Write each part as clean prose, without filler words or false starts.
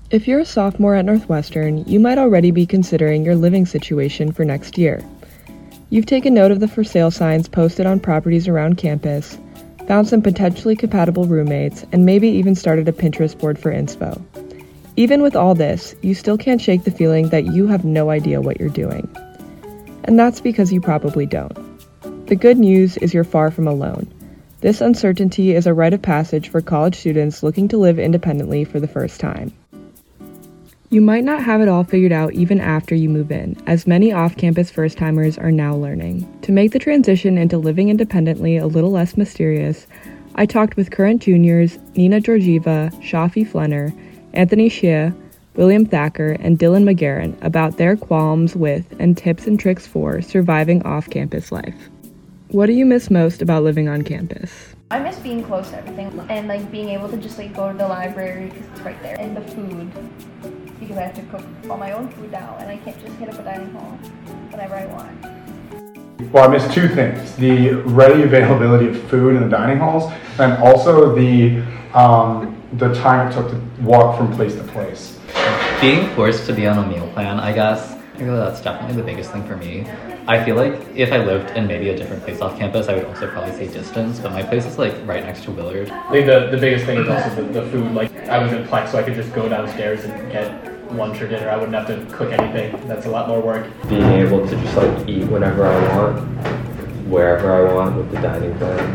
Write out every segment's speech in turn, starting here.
If you're a sophomore at Northwestern, you might already be considering your living situation for next year. You've taken note of the for sale signs posted on properties around campus, found some potentially compatible roommates, and maybe even started a Pinterest board for inspo. Even with all this, you still can't shake the feeling that you have no idea what you're doing. And that's because you probably don't. The good news is you're far from alone. This uncertainty is a rite of passage for college students looking to live independently for the first time. You might not have it all figured out even after you move in, as many off-campus first-timers are now learning. To make the transition into living independently a little less mysterious, I talked with current juniors Nina Georgieva, Shafi Flenner, Anthony Shea, William Thacker, and Dylan McGarren about their qualms with and tips and tricks for surviving off-campus life. What do you miss most about living on campus? I miss being close to everything and being able to just go to the library because it's right there, and the food, because I have to cook all my own food now and I can't just hit up a dining hall whenever I want. Well, I miss two things: the ready availability of food in the dining halls, and also the time it took to walk from place to place. Being forced to be on a meal plan, I guess, that's definitely the biggest thing for me. I feel like if I lived in maybe a different place off campus, I would also probably say distance, but my place is right next to Willard. I think the biggest thing is also the food. I was in Plex, so I could just go downstairs and get lunch or dinner. I wouldn't have to cook anything. That's a lot more work. Being able to just eat whenever I want, wherever I want with the dining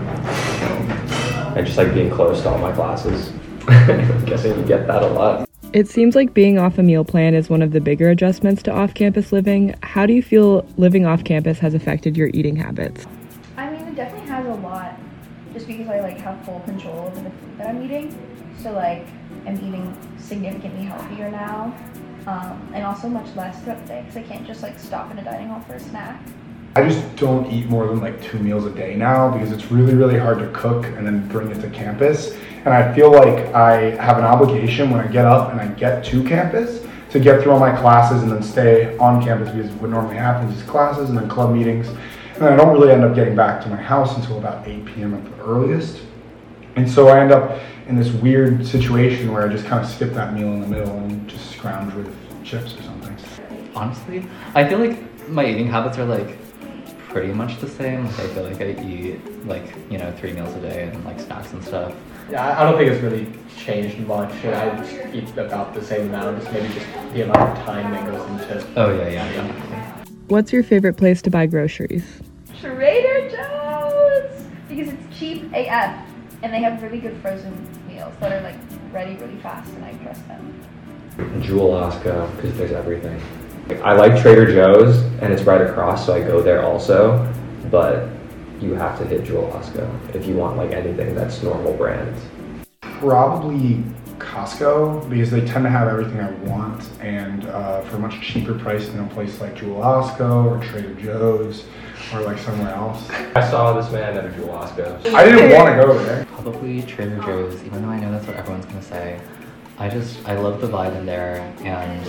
plan, and just being close to all my classes. I'm guessing you get that a lot. It seems like being off a meal plan is one of the bigger adjustments to off-campus living. How do you feel living off campus has affected your eating habits? I mean, it definitely has a lot, just because I have full control over the food that I'm eating. So I'm eating significantly healthier now, and also much less throughout the day because I can't just stop in a dining hall for a snack. I just don't eat more than 2 meals a day now because it's really, really hard to cook and then bring it to campus. And I feel like I have an obligation when I get up and I get to campus to get through all my classes and then stay on campus, because what normally happens is classes and then club meetings. And then I don't really end up getting back to my house until about 8 p.m. at the earliest. And so I end up in this weird situation where I just kind of skip that meal in the middle and just scrounge with chips or something. Honestly, I feel like my eating habits are pretty much the same. I feel like I eat 3 meals a day and snacks and stuff. Yeah, I don't think it's really changed much. I just eat about the same amount, maybe the amount of time that goes into. Oh yeah, definitely. What's your favorite place to buy groceries? Trader Joe's! Because it's cheap AF, and they have really good frozen meals that are ready really fast, and I trust them. Jewel Osco, because there's everything. I like Trader Joe's, and it's right across, so I go there also, but you have to hit Jewel Osco if you want anything that's normal brand. Probably Costco, because they tend to have everything I want, and for a much cheaper price than a place like Jewel Osco or Trader Joe's or somewhere else. I saw this man at a Jewel Osco. I didn't want to go there. Probably Trader Joe's, even though I know that's what everyone's gonna say. I love the vibe in there, and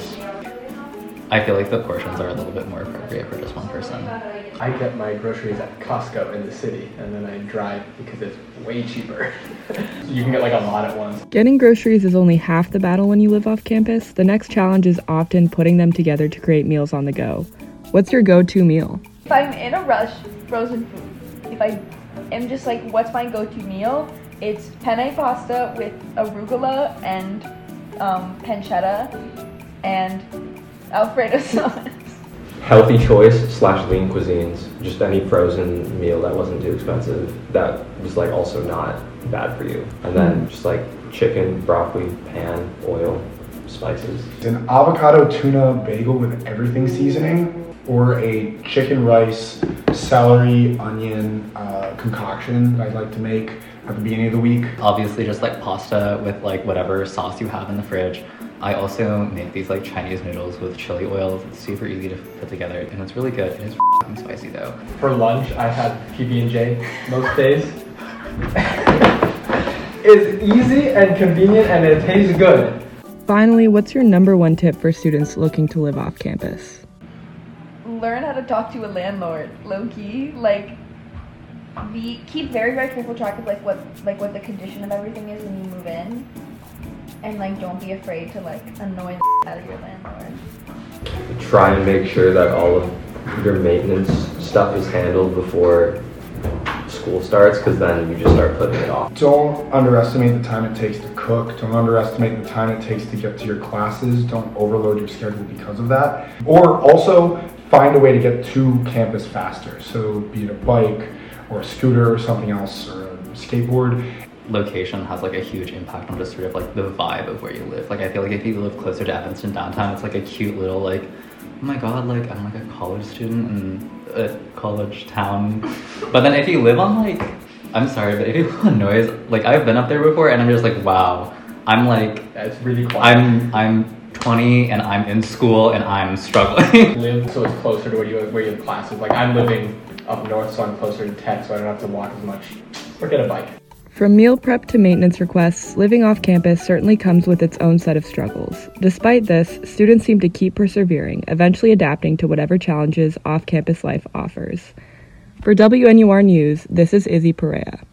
I feel like the portions are a little bit more appropriate for just one person. I get my groceries at Costco in the city, and then I drive because it's way cheaper. You can get a lot at once. Getting groceries is only half the battle when you live off campus. The next challenge is often putting them together to create meals on the go. What's your go-to meal? If I'm in a rush, frozen food. If I am just what's my go-to meal, it's penne pasta with arugula and pancetta and Alfredo sauce. Healthy choice / lean cuisines. Just any frozen meal that wasn't too expensive, that was also not bad for you. And then just chicken, broccoli, pan, oil, spices. An avocado tuna bagel with everything seasoning, or a chicken rice, celery, onion concoction that I like to make at the beginning of the week. Obviously just pasta with whatever sauce you have in the fridge. I also make these Chinese noodles with chili oil. It's super easy to put together, and it's really good. It is f***ing spicy though. For lunch, I have PB&J most days. It's easy and convenient, and it tastes good. Finally, what's your number one tip for students looking to live off campus? Learn how to talk to a landlord, low-key. Keep very, very careful track of what the condition of everything is when you move in. and like don't be afraid to like annoy the out of your landlord. Try and make sure that all of your maintenance stuff is handled before school starts, because then you just start putting it off. Don't underestimate the time it takes to cook. Don't underestimate the time it takes to get to your classes. Don't overload your schedule because of that. Or also find a way to get to campus faster. So be it a bike or a scooter or something else, or a skateboard. Location has like a huge impact on just sort of like the vibe of where you live. Like I feel like if you live closer to Evanston downtown, it's like a cute little like, oh my god, like I'm like a college student in a college town. But then if you live on like, I'm sorry, but if you live on Noyes, like I've been up there before and I'm just like, wow, I'm like, It's really quiet. I'm 20 and I'm in school and I'm struggling. Live so it's closer to where you have classes. Like I'm living up north, so I'm closer to tech, so I don't have to walk as much. Or get a bike. From meal prep to maintenance requests, living off campus certainly comes with its own set of struggles. Despite this, students seem to keep persevering, eventually adapting to whatever challenges off-campus life offers. For WNUR News, this is Izzy Perea.